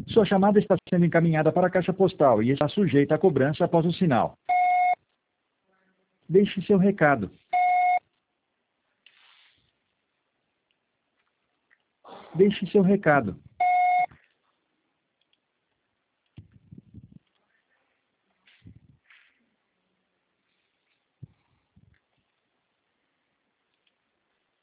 Sua chamada está sendo encaminhada para a caixa postal e está sujeita a cobrança após o sinal. Deixe seu recado. Deixe seu recado.